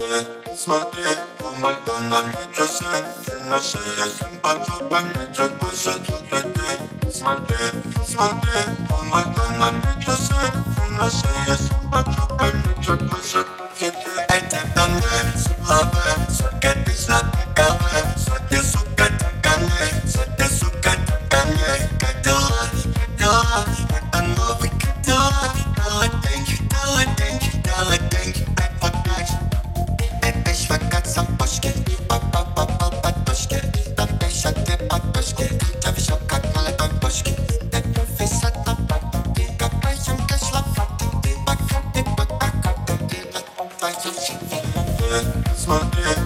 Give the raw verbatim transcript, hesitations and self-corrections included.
Смотри, помогай нам не часы. Ты на шее, симпатия, не часы. Смотри, смотри, помогай нам не часы. Ты на шее, симпатия, не часы. Это данные, слабые, сука, ты запекала. Сука, сука, такая, сука, сука, такая. Как дела, как дела, это новый как дела. Дала деньги, дала деньги, дала деньги, опять. Это швакат сапожки, па-па-па-па подушки. Там пишите подушки, я вижу как молодой бошки. Ты висят на папке, копаем кашлопаты. Ты бакаты, бакаты, ты от твоей жизни. Смотри,